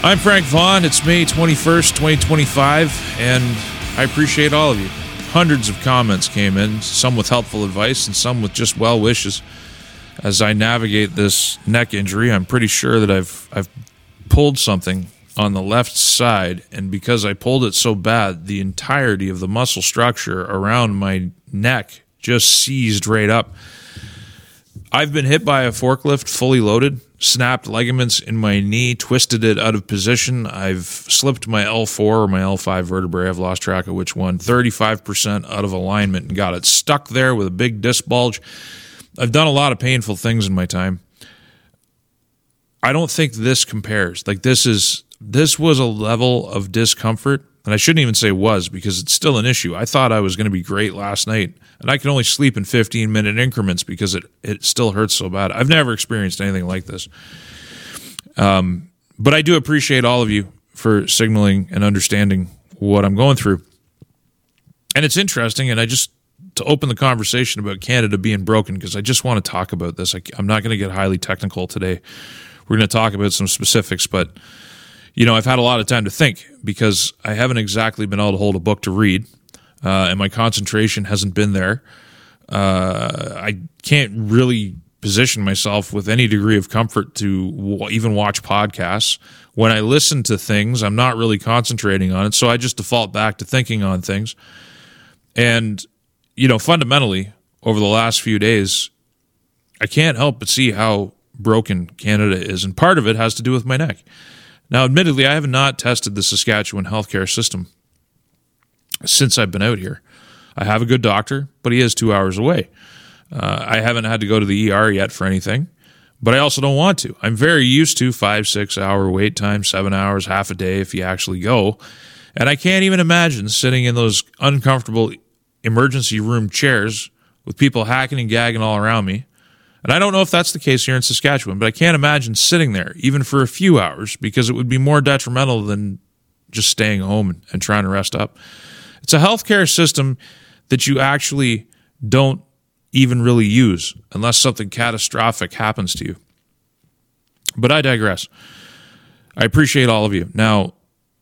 I'm Frank Vaughn. It's May 21st, 2025, and I appreciate all of you. Hundreds of comments came in, some with helpful advice and some with just well wishes. As I navigate this neck injury, I'm pretty sure that I've pulled something on the left side, and because I pulled it so bad, the entirety of the muscle structure around my neck just seized right up. I've been hit by a forklift fully loaded, snapped ligaments in my knee, twisted it out of position. I've slipped my L4 or my L5 vertebrae, I've lost track of which one, 35% out of alignment and got it stuck there with a big disc bulge. I've done a lot of painful things in my time. I don't think this compares. This was a level of discomfort, and I shouldn't even say was because it's still an issue. I thought I was going to be great last night, and I can only sleep in 15-minute increments because it still hurts so bad. I've never experienced anything like this. But I do appreciate all of you for signaling and understanding what I'm going through. And it's interesting, and to open the conversation about Canada being broken, because I just want to talk about this. I'm not going to get highly technical today. We're going to talk about some specifics, but I've had a lot of time to think because I haven't exactly been able to hold a book to read, and my concentration hasn't been there. I can't really position myself with any degree of comfort to even watch podcasts. When I listen to things, I'm not really concentrating on it, so I just default back to thinking on things. And, fundamentally, over the last few days, I can't help but see how broken Canada is, and part of it has to do with my neck. Now, admittedly, I have not tested the Saskatchewan healthcare system since I've been out here. I have a good doctor, but he is 2 hours away. I haven't had to go to the ER yet for anything, but I also don't want to. I'm very used to 5-6 hour wait time, 7 hours, half a day if you actually go. And I can't even imagine sitting in those uncomfortable emergency room chairs with people hacking and gagging all around me. And I don't know if that's the case here in Saskatchewan, but I can't imagine sitting there even for a few hours because it would be more detrimental than just staying home and trying to rest up. It's a healthcare system that you actually don't even really use unless something catastrophic happens to you. But I digress. I appreciate all of you. Now,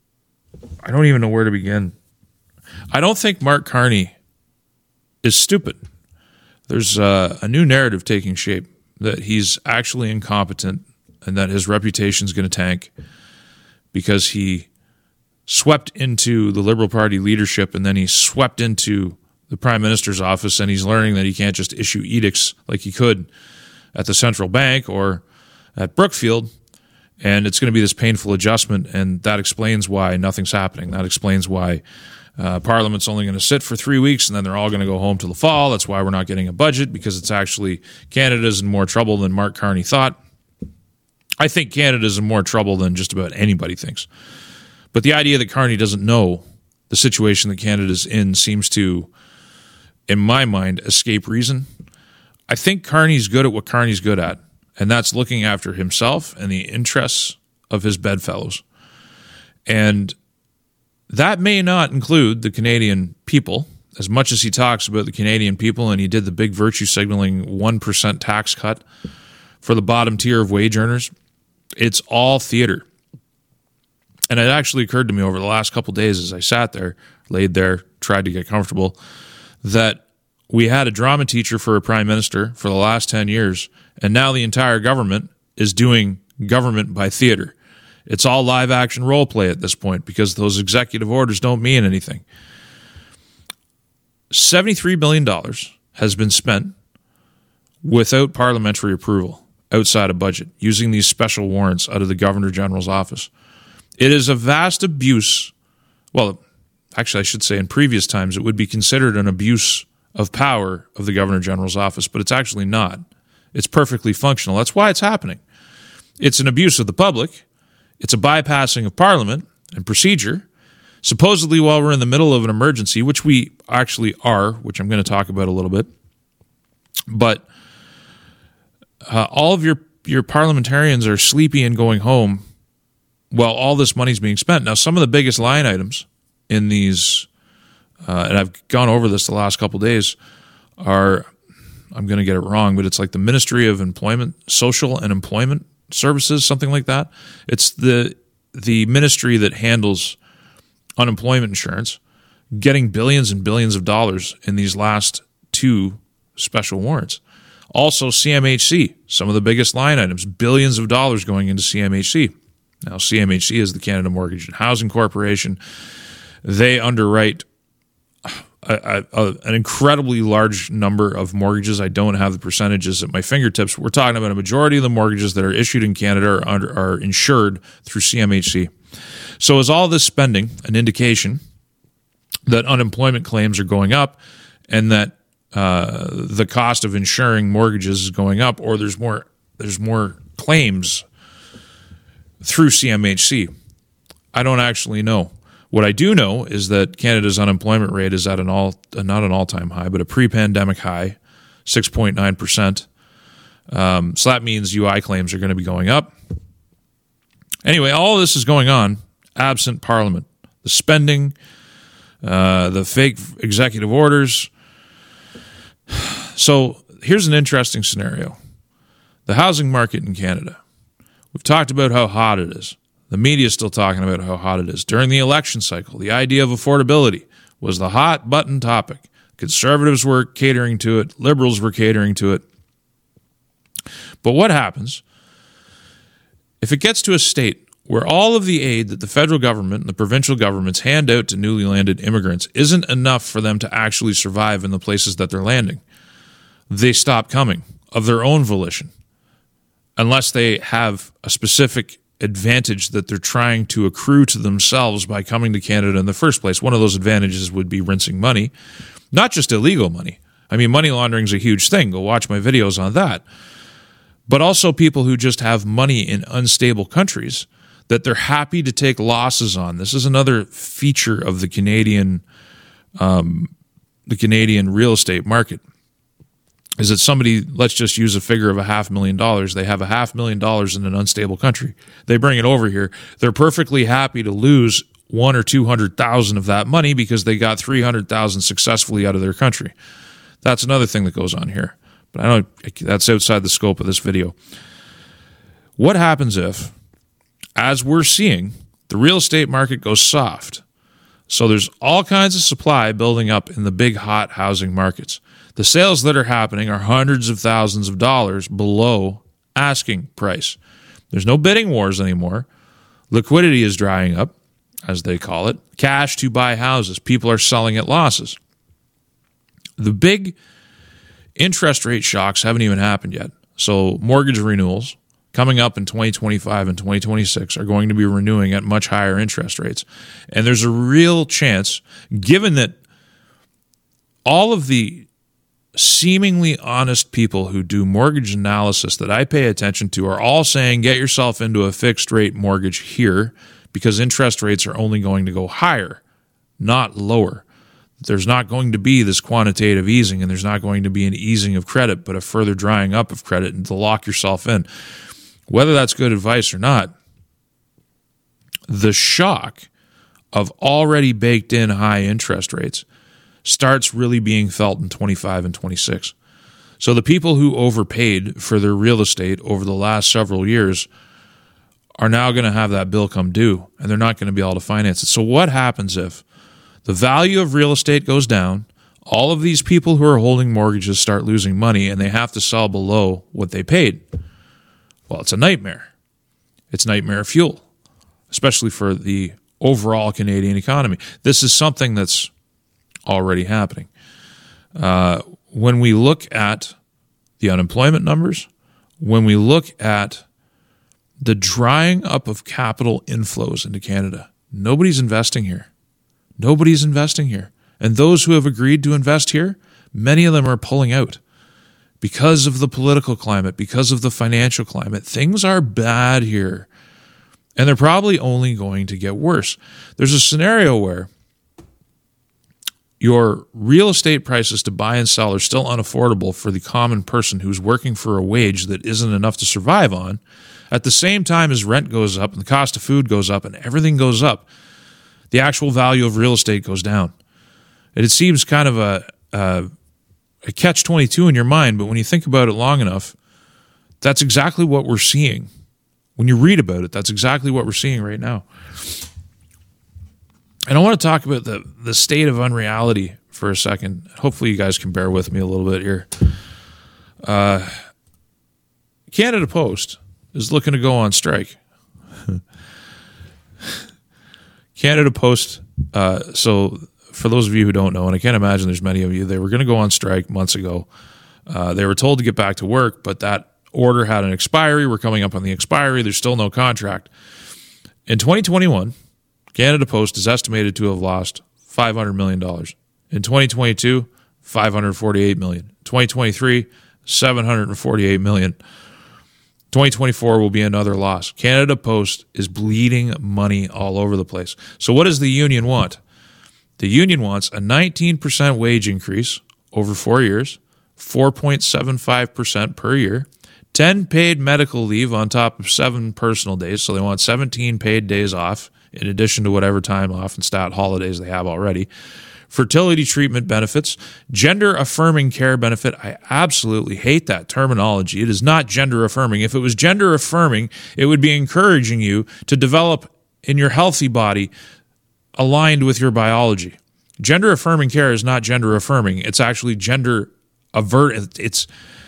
I don't even know where to begin. I don't think Mark Carney is stupid. There's a new narrative taking shape that he's actually incompetent and that his reputation is going to tank because he swept into the Liberal Party leadership and then he swept into the Prime Minister's office, and he's learning that he can't just issue edicts like he could at the central bank or at Brookfield, and it's going to be this painful adjustment, and that explains why nothing's happening. That explains why Parliament's only going to sit for 3 weeks, and then they're all going to go home till the fall. That's why we're not getting a budget, because it's actually Canada's in more trouble than Mark Carney thought. I think Canada's in more trouble than just about anybody thinks. But the idea that Carney doesn't know the situation that Canada's in seems to, in my mind, escape reason. I think Carney's good at what Carney's good at, and that's looking after himself and the interests of his bedfellows. And that may not include the Canadian people, as much as he talks about the Canadian people, and he did the big virtue signaling 1% tax cut for the bottom tier of wage earners. It's all theater. And it actually occurred to me over the last couple of days as I sat there, laid there, tried to get comfortable, that we had a drama teacher for a prime minister for the last 10 years, and now the entire government is doing government by theater. It's all live action role play at this point because those executive orders don't mean anything. $73 billion has been spent without parliamentary approval outside of budget, using these special warrants out of the Governor General's office. It is a vast abuse. Well, actually, I should say in previous times it would be considered an abuse of power of the Governor General's office, but it's actually not. It's perfectly functional. That's why it's happening. It's an abuse of the public. It's a bypassing of Parliament and procedure, supposedly while we're in the middle of an emergency, which we actually are, which I'm going to talk about a little bit. But all of your parliamentarians are sleepy and going home while all this money's being spent. Now, some of the biggest line items in these, and I've gone over this the last couple of days, are, I'm going to get it wrong, but it's like the Ministry of Employment, Social and Employment Services, something like that. It's the the ministry that handles unemployment insurance getting billions and billions of dollars in these last two special warrants. Also, CMHC, some of the biggest line items, billions of dollars going into CMHC. Now, CMHC is the Canada Mortgage and Housing Corporation. They underwrite an incredibly large number of mortgages. I don't have the percentages at my fingertips. We're talking about a majority of the mortgages that are issued in Canada are insured through CMHC. So is all this spending an indication that unemployment claims are going up and that the cost of insuring mortgages is going up, or there's more claims through CMHC? I don't actually know. What I do know is that Canada's unemployment rate is at not an all-time high, but a pre-pandemic high, 6.9%. So that means UI claims are going to be going up. Anyway, all of this is going on absent Parliament. The spending, the fake executive orders. So here's an interesting scenario. The housing market in Canada. We've talked about how hot it is. The media is still talking about how hot it is. During the election cycle, the idea of affordability was the hot button topic. Conservatives were catering to it. Liberals were catering to it. But what happens if it gets to a state where all of the aid that the federal government and the provincial governments hand out to newly landed immigrants isn't enough for them to actually survive in the places that they're landing? They stop coming of their own volition, unless they have a specific advantage that they're trying to accrue to themselves by coming to Canada in the first place. One of those advantages would be rinsing money, not just illegal money. I mean, money laundering is a huge thing. Go watch my videos on that. But also people who just have money in unstable countries that they're happy to take losses on. This is another feature of the Canadian real estate market. Is that somebody, let's just use a figure of $500,000. They have $500,000 in an unstable country. They bring it over here. They're perfectly happy to lose $100,000 or $200,000 of that money because they got $300,000 successfully out of their country. That's another thing that goes on here. But I know that's outside the scope of this video. What happens if, as we're seeing, the real estate market goes soft? So there's all kinds of supply building up in the big hot housing markets. The sales that are happening are hundreds of thousands of dollars below asking price. There's no bidding wars anymore. Liquidity is drying up, as they call it. Cash to buy houses. People are selling at losses. The big interest rate shocks haven't even happened yet. So mortgage renewals coming up in 2025 and 2026 are going to be renewing at much higher interest rates. And there's a real chance, given that all of the seemingly honest people who do mortgage analysis that I pay attention to are all saying get yourself into a fixed rate mortgage here because interest rates are only going to go higher, not lower. There's not going to be this quantitative easing, and there's not going to be an easing of credit, but a further drying up of credit and to lock yourself in. Whether that's good advice or not, the shock of already baked in high interest rates starts really being felt in 25 and 26. So the people who overpaid for their real estate over the last several years are now going to have that bill come due, and they're not going to be able to finance it. So what happens if the value of real estate goes down, all of these people who are holding mortgages start losing money, and they have to sell below what they paid? Well, it's a nightmare. It's nightmare fuel, especially for the overall Canadian economy. This is something that's already happening. When we look at the unemployment numbers, when we look at the drying up of capital inflows into Canada, nobody's investing here. Nobody's investing here. And those who have agreed to invest here, many of them are pulling out because of the political climate, because of the financial climate. Things are bad here, and they're probably only going to get worse. There's a scenario where your real estate prices to buy and sell are still unaffordable for the common person who's working for a wage that isn't enough to survive on, at the same time as rent goes up and the cost of food goes up and everything goes up. The actual value of real estate goes down. And it seems kind of a catch-22 in your mind, but when you think about it long enough, that's exactly what we're seeing When you read about it, that's exactly what we're seeing right now. And I want to talk about the state of unreality for a second. Hopefully you guys can bear with me a little bit here. Canada Post is looking to go on strike. Canada Post, so for those of you who don't know, and I can't imagine there's many of you, they were going to go on strike months ago. They were told to get back to work, but that order had an expiry. We're coming up on the expiry. There's still no contract. In 2021, Canada Post is estimated to have lost $500 million. In 2022, $548 million. 2023, $748 million. 2024 will be another loss. Canada Post is bleeding money all over the place. So what does the union want? The union wants a 19% wage increase over 4 years, 4.75% per year, 10 paid medical leave on top of 7 personal days. So they want 17 paid days off in addition to whatever time off and stat holidays they have already. Fertility treatment benefits, gender-affirming care benefit. I absolutely hate that terminology. It is not gender-affirming. If it was gender-affirming, it would be encouraging you to develop in your healthy body aligned with your biology. Gender-affirming care is not gender-affirming. It's actually gender-avert. It's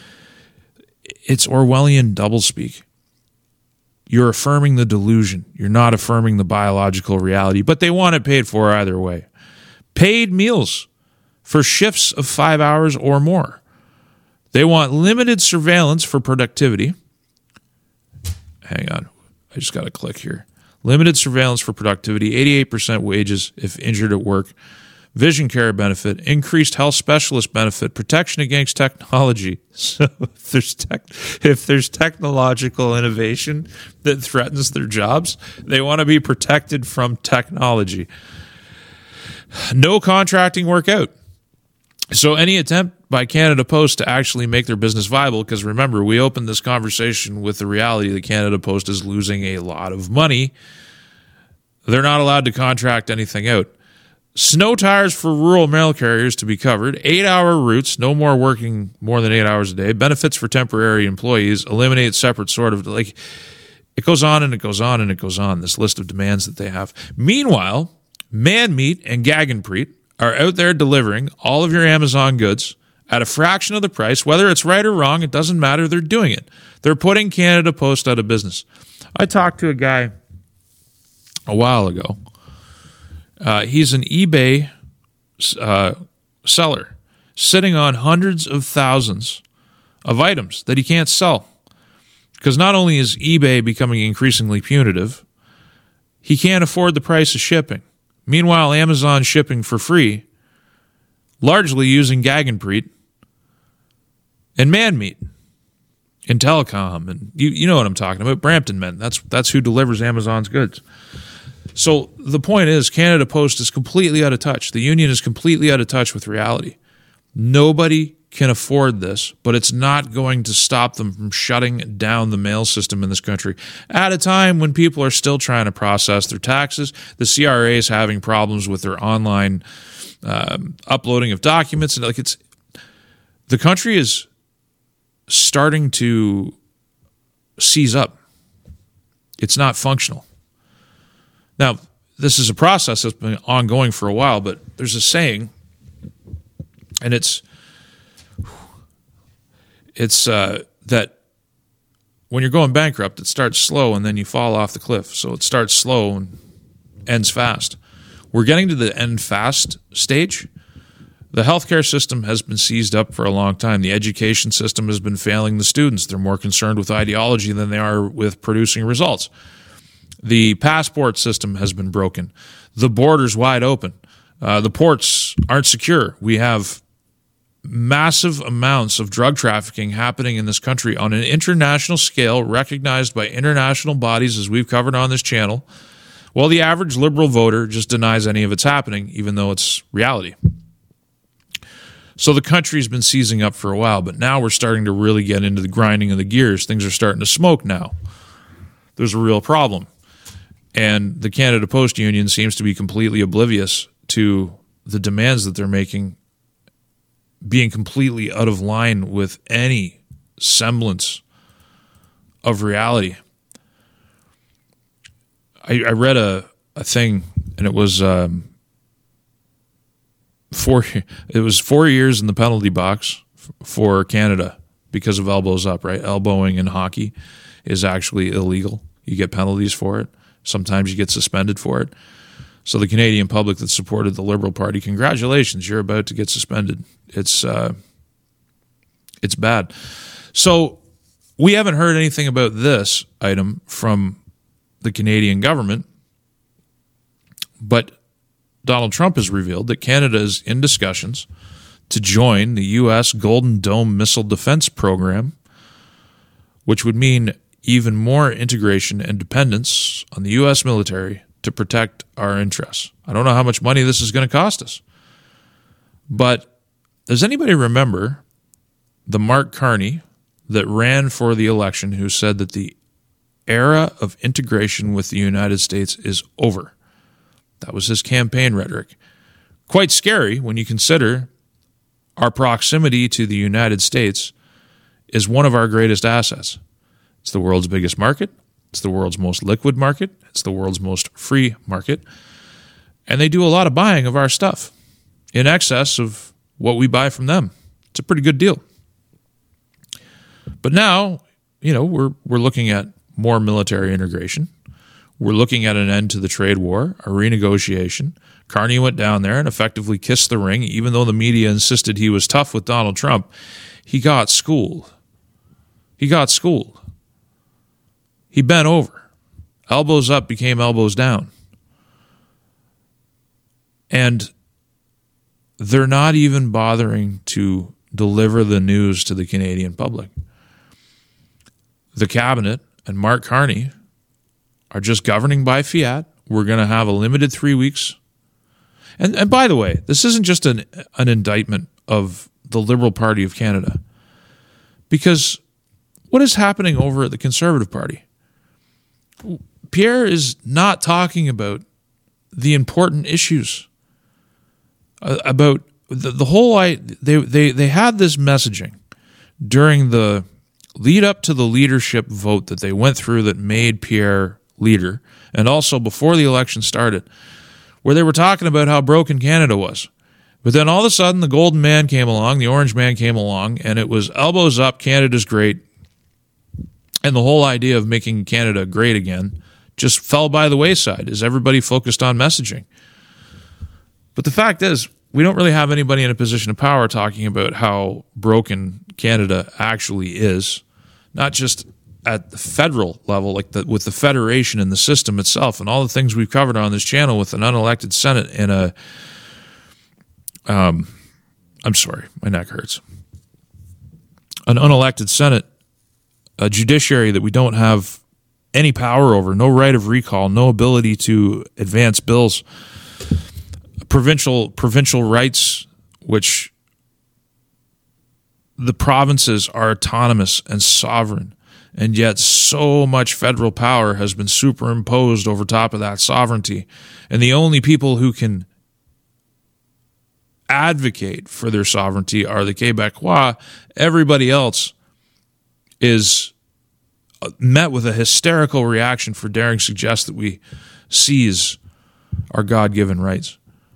Orwellian doublespeak. You're affirming the delusion. You're not affirming the biological reality, but they want it paid for either way. Paid meals for shifts of 5 hours or more. They want limited surveillance for productivity. Hang on. I just got to click here. Limited surveillance for productivity, 88% wages if injured at work, vision care benefit, increased health specialist benefit, protection against technology. So if there's technological innovation that threatens their jobs, they want to be protected from technology. No contracting work out. So any attempt by Canada Post to actually make their business viable, because remember, we opened this conversation with the reality that Canada Post is losing a lot of money. They're not allowed to contract anything out. Snow tires for rural mail carriers to be covered. 8-hour routes, no more working more than 8 hours a day. Benefits for temporary employees. Eliminate separate sort of, like, it goes on and it goes on and it goes on, this list of demands that they have. Meanwhile, Manmeat and Gaggenpreet are out there delivering all of your Amazon goods at a fraction of the price. Whether it's right or wrong, it doesn't matter. They're doing it. They're putting Canada Post out of business. I talked to a guy a while ago. He's an eBay seller sitting on hundreds of thousands of items that he can't sell. Because not only is eBay becoming increasingly punitive, he can't afford the price of shipping. Meanwhile, Amazon shipping for free, largely using Gaggenpreet and Manmeat in telecom. And you know what I'm talking about, Brampton Men. That's who delivers Amazon's goods. So the point is, Canada Post is completely out of touch. The union is completely out of touch with reality. Nobody can afford this, but it's not going to stop them from shutting down the mail system in this country at a time when people are still trying to process their taxes. The CRA is having problems with their online uploading of documents, and the country is starting to seize up. It's not functional. Now, this is a process that's been ongoing for a while, but there's a saying, and it's that when you're going bankrupt, it starts slow and then you fall off the cliff. So it starts slow and ends fast. We're getting to the end fast stage. The healthcare system has been seized up for a long time. The education system has been failing the students. They're more concerned with ideology than they are with producing results. The passport system has been broken. The border's wide open. The ports aren't secure. We have massive amounts of drug trafficking happening in this country on an international scale, recognized by international bodies, as we've covered on this channel, while the average liberal voter just denies any of it's happening, even though it's reality. So the country's been seizing up for a while, but now we're starting to really get into the grinding of the gears. Things are starting to smoke now. There's a real problem. And the Canada Post Union seems to be completely oblivious to the demands that they're making, being completely out of line with any semblance of reality. I read a thing, and it was 4 years in the penalty box for Canada because of elbows up, right? Elbowing in hockey is actually illegal. You get penalties for it. Sometimes you get suspended for it. So the Canadian public that supported the Liberal Party, congratulations, you're about to get suspended. It's bad. So we haven't heard anything about this item from the Canadian government, but Donald Trump has revealed that Canada is in discussions to join the U.S. Golden Dome missile defense program, which would mean even more integration and dependence on the U.S. military to protect our interests. I don't know how much money this is going to cost us, but does anybody remember the Mark Carney that ran for the election who said that the era of integration with the United States is over? That was his campaign rhetoric. Quite scary when you consider our proximity to the United States is one of our greatest assets. It's the world's biggest market. It's the world's most liquid market. It's the world's most free market. And they do a lot of buying of our stuff in excess of what we buy from them. It's a pretty good deal. But now, we're looking at more military integration. We're looking at an end to the trade war, a renegotiation. Carney went down there and effectively kissed the ring, even though the media insisted he was tough with Donald Trump. He got schooled. He bent over. Elbows up became elbows down. And they're not even bothering to deliver the news to the Canadian public. The cabinet and Mark Carney are just governing by fiat. We're going to have a limited 3 weeks. And by the way, this isn't just an indictment of the Liberal Party of Canada. Because what is happening over at the Conservative Party? Pierre is not talking about the important issues. About the whole... They had this messaging during the lead up to the leadership vote that they went through that made Pierre leader, and also before the election started, where they were talking about how broken Canada was. But then all of a sudden, the golden man came along, the orange man came along, and it was elbows up, Canada's great. And the whole idea of making Canada great again just fell by the wayside as everybody focused on messaging. But the fact is, we don't really have anybody in a position of power talking about how broken Canada actually is, not just at the federal level, like with the federation and the system itself, and all the things we've covered on this channel with an unelected Senate and I'm sorry, my neck hurts. An unelected Senate, a judiciary that we don't have any power over, no right of recall, no ability to advance bills, provincial rights, which the provinces are autonomous and sovereign, and yet so much federal power has been superimposed over top of that sovereignty. And the only people who can advocate for their sovereignty are the Québécois. Everybody else is met with a hysterical reaction for daring suggest that we seize our God-given rights.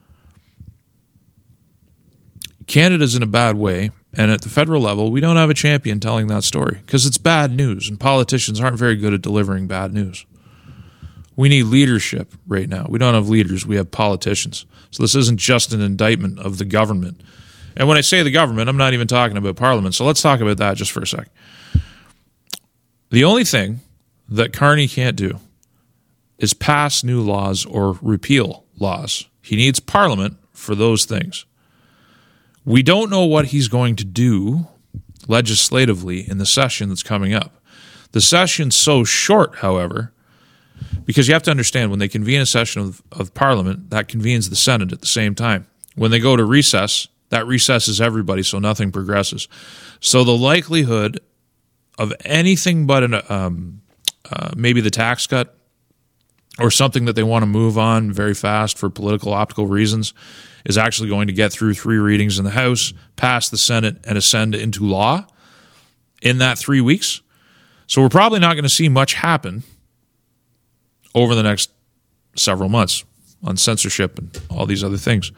Canada's in a bad way, and at the federal level, we don't have a champion telling that story because it's bad news, and politicians aren't very good at delivering bad news. We need leadership right now. We don't have leaders, we have politicians. So this isn't just an indictment of the government. And when I say the government, I'm not even talking about Parliament, so let's talk about that just for a sec. The only thing that Carney can't do is pass new laws or repeal laws. He needs Parliament for those things. We don't know what he's going to do legislatively in the session that's coming up. The session's so short, however, because you have to understand, when they convene a session of Parliament, that convenes the Senate at the same time. When they go to recess, that recesses everybody, so nothing progresses. So the likelihood of anything but maybe the tax cut or something that they want to move on very fast for political optical reasons is actually going to get through 3 readings in the House, pass the Senate, and ascend into law in that 3 weeks. So we're probably not going to see much happen over the next several months on censorship and all these other things.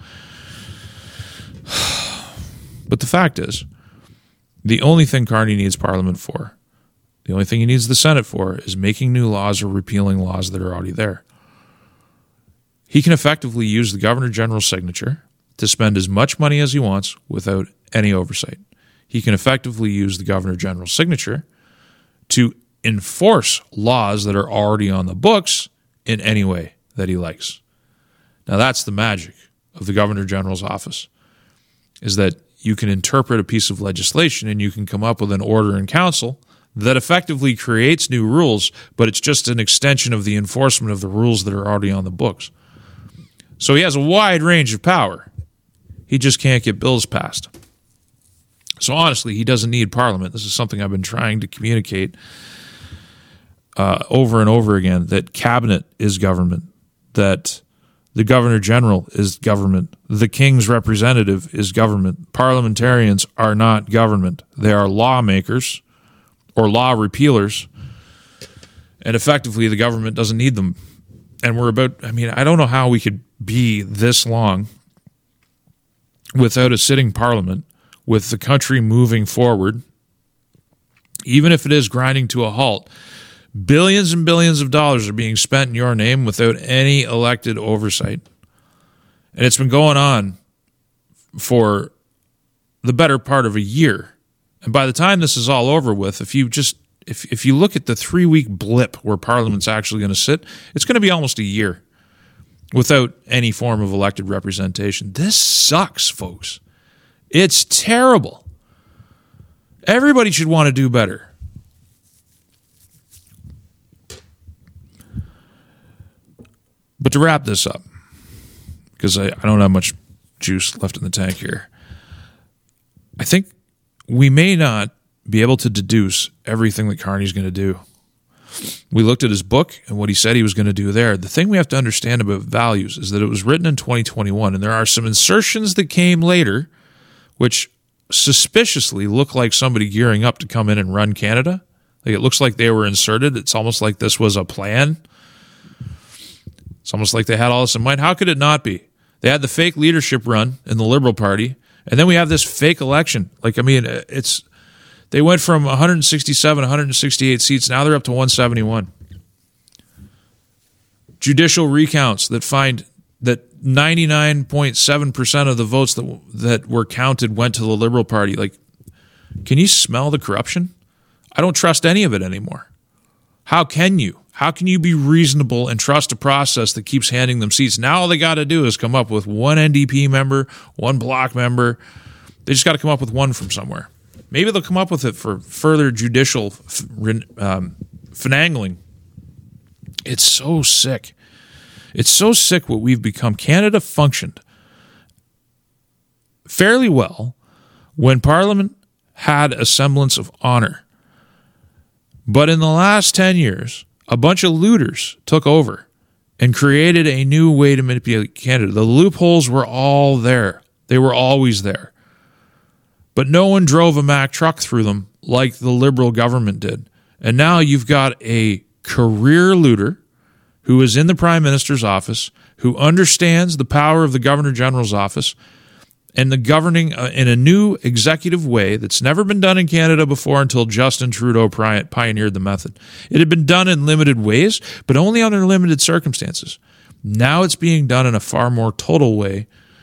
But the fact is, the only thing Carney needs Parliament for, the only thing he needs the Senate for, is making new laws or repealing laws that are already there. He can effectively use the Governor General's signature to spend as much money as he wants without any oversight. He can effectively use the Governor General's signature to enforce laws that are already on the books in any way that he likes. Now, that's the magic of the Governor General's office, is that you can interpret a piece of legislation and you can come up with an order in council that effectively creates new rules, but it's just an extension of the enforcement of the rules that are already on the books. So he has a wide range of power. He just can't get bills passed. So honestly, he doesn't need Parliament. This is something I've been trying to communicate over and over again, that cabinet is government, that the Governor General is government, the King's representative is government. Parliamentarians are not government. They are lawmakers or law repealers, and effectively the government doesn't need them. And I don't know how we could be this long without a sitting parliament, with the country moving forward, even if it is grinding to a halt. Billions and billions of dollars are being spent in your name without any elected oversight. And it's been going on for the better part of a year. And by the time this is all over with, if you look at the 3-week blip where Parliament's actually going to sit, it's going to be almost a year without any form of elected representation. This sucks, folks. It's terrible. Everybody should want to do better. But to wrap this up, because I don't have much juice left in the tank here, I think we may not be able to deduce everything that Carney's going to do. We looked at his book and what he said he was going to do there. The thing we have to understand about values is that it was written in 2021, and there are some insertions that came later which suspiciously look like somebody gearing up to come in and run Canada. Like, it looks like they were inserted. It's almost like this was a plan. It's almost like they had all this in mind. How could it not be? They had the fake leadership run in the Liberal Party, and then we have this fake election. They went from 167, 168 seats. Now they're up to 171. Judicial recounts that find that 99.7% of the votes that were counted went to the Liberal Party. Like, can you smell the corruption? I don't trust any of it anymore. How can you? How can you be reasonable and trust a process that keeps handing them seats? Now all they got to do is come up with one NDP member, one Bloc member. They just got to come up with one from somewhere. Maybe they'll come up with it for further judicial finagling. It's so sick. It's so sick what we've become. Canada functioned fairly well when Parliament had a semblance of honor. But in the last 10 years, a bunch of looters took over and created a new way to manipulate Canada. The loopholes were all there. They were always there. But no one drove a Mack truck through them like the Liberal government did. And now you've got a career looter who is in the Prime Minister's office, who understands the power of the Governor General's office, and the governing in a new executive way that's never been done in Canada before until Justin Trudeau pioneered the method. It had been done in limited ways, but only under limited circumstances. Now it's being done in a far more total way,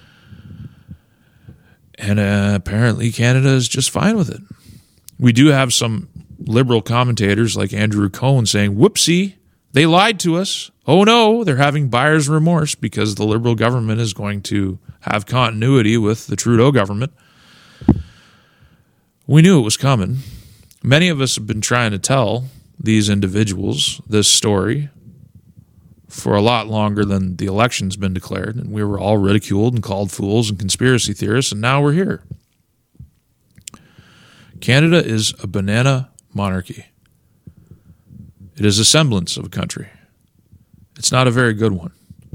and apparently Canada is just fine with it. We do have some Liberal commentators like Andrew Cohen saying, whoopsie, they lied to us. Oh no, they're having buyer's remorse because the Liberal government is going to have continuity with the Trudeau government. We knew it was coming. Many of us have been trying to tell these individuals this story for a lot longer than the election's been declared, and we were all ridiculed and called fools and conspiracy theorists, and now we're here. Canada is a banana monarchy. It is a semblance of a country. It's not a very good one.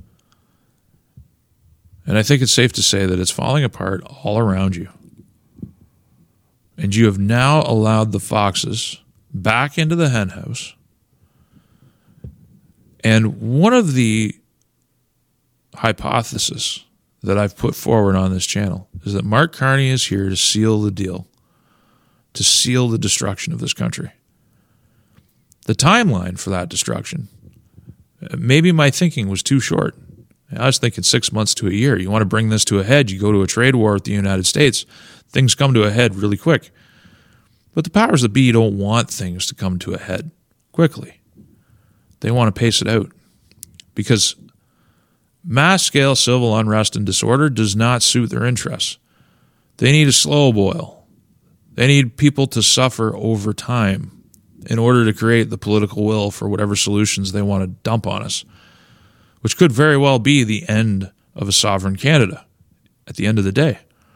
And I think it's safe to say that it's falling apart all around you. And you have now allowed the foxes back into the henhouse. And one of the hypothesis that I've put forward on this channel is that Mark Carney is here to seal the deal, to seal the destruction of this country. The timeline for that destruction, maybe my thinking was too short. I was thinking 6 months to a year. You want to bring this to a head, you go to a trade war with the United States, things come to a head really quick. But the powers that be don't want things to come to a head quickly. They want to pace it out because mass-scale civil unrest and disorder does not suit their interests. They need a slow boil. They need people to suffer over time in order to create the political will for whatever solutions they want to dump on us, which could very well be the end of a sovereign Canada at the end of the day.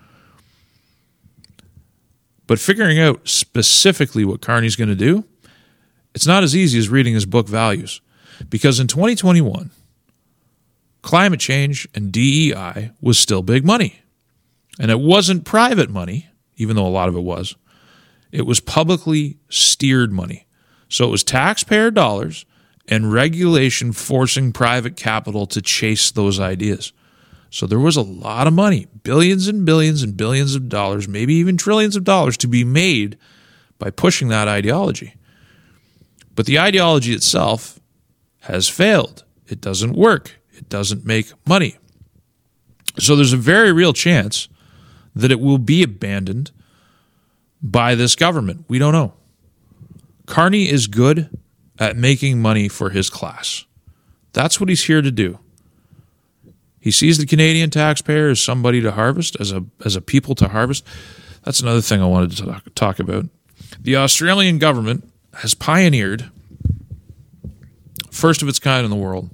But figuring out specifically what Carney's going to do, it's not as easy as reading his book Values. Because in 2021, climate change and DEI was still big money. And it wasn't private money, even though a lot of it was. It was publicly steered money. So it was taxpayer dollars and regulation forcing private capital to chase those ideas. So there was a lot of money, billions and billions and billions of dollars, maybe even trillions of dollars to be made by pushing that ideology. But the ideology itself has failed. It doesn't work. It doesn't make money. So there's a very real chance that it will be abandoned by this government. We don't know. Carney is good at making money for his class. That's what he's here to do. He sees the Canadian taxpayer as somebody to harvest, as a people to harvest. That's another thing I wanted to talk about. The Australian government has pioneered, first of its kind in the world,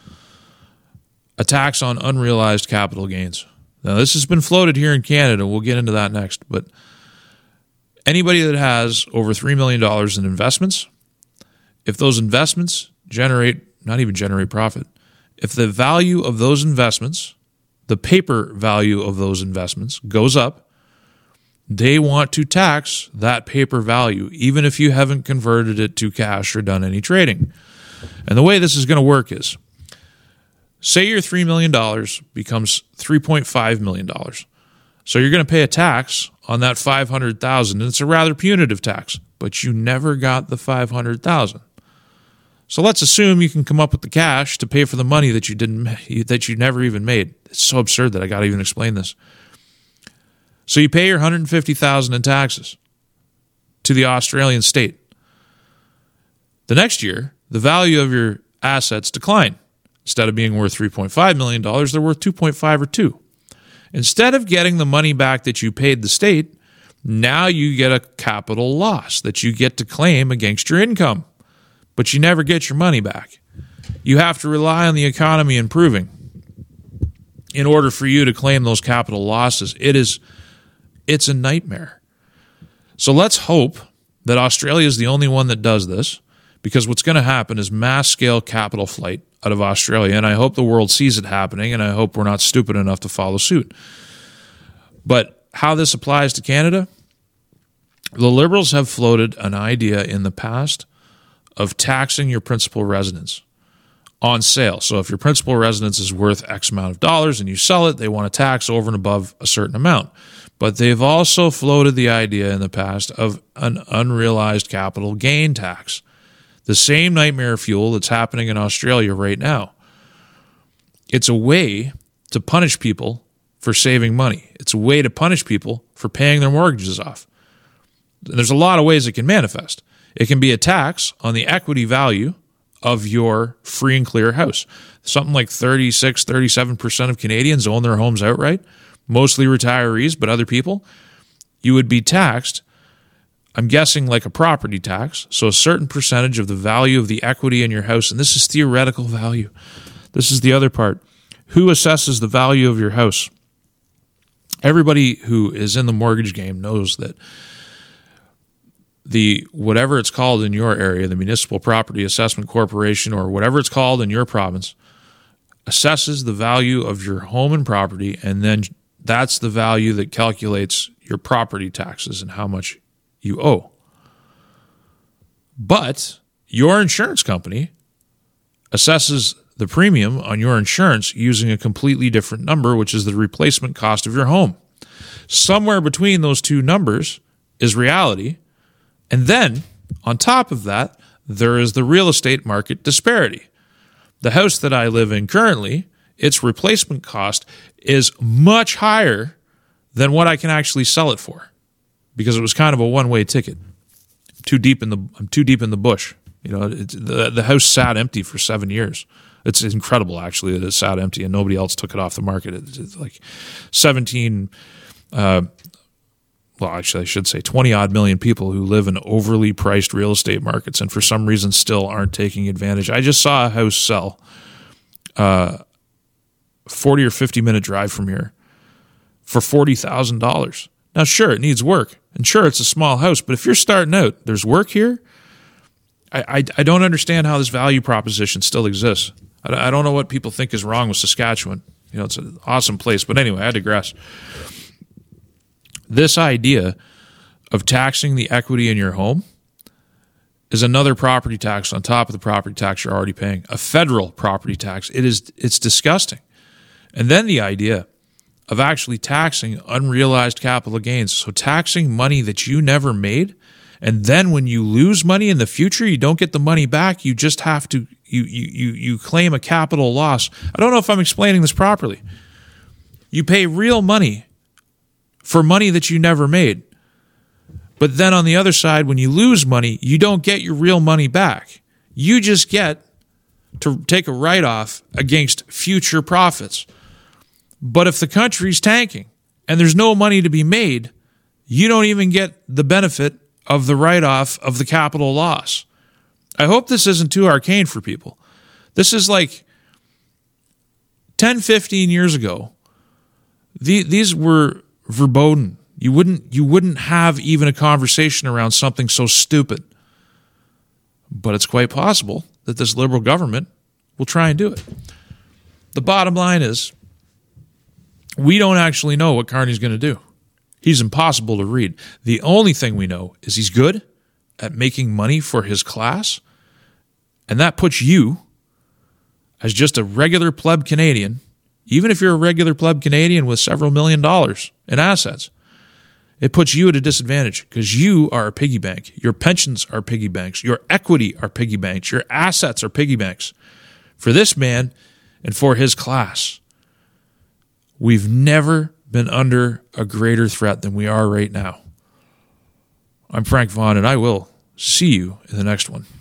a tax on unrealized capital gains. Now, this has been floated here in Canada. We'll get into that next. But anybody that has over $3 million in investments, if those investments not even generate profit, if the value of those investments, the paper value of those investments goes up, they want to tax that paper value, even if you haven't converted it to cash or done any trading. And the way this is going to work is, say your $3 million becomes $3.5 million. So you're going to pay a tax on that $500,000, and it's a rather punitive tax, but you never got the $500,000. So let's assume you can come up with the cash to pay for the money that you never even made. It's so absurd that I got to even explain this. So you pay your $150,000 in taxes to the Australian state. The next year, the value of your assets decline. Instead of being worth $3.5 million, they're worth 2.5 or 2. Instead of getting the money back that you paid the state, now you get a capital loss that you get to claim against your income. But you never get your money back. You have to rely on the economy improving in order for you to claim those capital losses. It's a nightmare. So let's hope that Australia is the only one that does this, because what's going to happen is mass-scale capital flight out of Australia, and I hope the world sees it happening, and I hope we're not stupid enough to follow suit. But how this applies to Canada, the Liberals have floated an idea in the past of taxing your principal residence on sale. So if your principal residence is worth X amount of dollars and you sell it, they want to tax over and above a certain amount. But they've also floated the idea in the past of an unrealized capital gain tax. The same nightmare fuel that's happening in Australia right now. It's a way to punish people for saving money. It's a way to punish people for paying their mortgages off. And there's a lot of ways it can manifest. It can be a tax on the equity value of your free and clear house. Something like 36, 37% of Canadians own their homes outright, mostly retirees, but other people. You would be taxed, I'm guessing, like a property tax, so a certain percentage of the value of the equity in your house, and this is theoretical value. This is the other part. Who assesses the value of your house? Everybody who is in the mortgage game knows that the whatever it's called in your area, the Municipal Property Assessment Corporation, or whatever it's called in your province, assesses the value of your home and property, and then that's the value that calculates your property taxes and how much you owe. But your insurance company assesses the premium on your insurance using a completely different number, which is the replacement cost of your home. Somewhere between those two numbers is reality. And then, on top of that, there is the real estate market disparity. The house that I live in currently, its replacement cost is much higher than what I can actually sell it for, because it was kind of a one-way ticket. I'm too deep in the bush. You know, the house sat empty for 7 years. It's incredible, actually, that it sat empty and nobody else took it off the market. It's like 20-odd million people who live in overly priced real estate markets and for some reason still aren't taking advantage. I just saw a house sell 40 or 50-minute drive from here for $40,000. Now, sure, it needs work, and sure, it's a small house, but if you're starting out, there's work here. I don't understand how this value proposition still exists. I don't know what people think is wrong with Saskatchewan. You know, it's an awesome place, but anyway, I digress. This idea of taxing the equity in your home is another property tax on top of the property tax you're already paying, a federal property tax. It's disgusting. And then the idea of actually taxing unrealized capital gains, so taxing money that you never made, and then when you lose money in the future, you don't get the money back. You just have to you claim a capital loss. I don't know if I'm explaining this properly. You pay real money for money that you never made. But then on the other side, when you lose money, you don't get your real money back. You just get to take a write-off against future profits. But if the country's tanking and there's no money to be made, you don't even get the benefit of the write-off of the capital loss. I hope this isn't too arcane for people. This is like 10, 15 years ago. These were verboten. You wouldn't have even a conversation around something so stupid. But it's quite possible that this liberal government will try and do it. The bottom line is, we don't actually know what Carney's going to do. He's impossible to read. The only thing we know is he's good at making money for his class, and that puts you, as just a regular pleb Canadian, even if you're a regular pleb Canadian with several $1 million in assets, it puts you at a disadvantage because you are a piggy bank. Your pensions are piggy banks. Your equity are piggy banks. Your assets are piggy banks. For this man and for his class, we've never been under a greater threat than we are right now. I'm Frank Vaughn, and I will see you in the next one.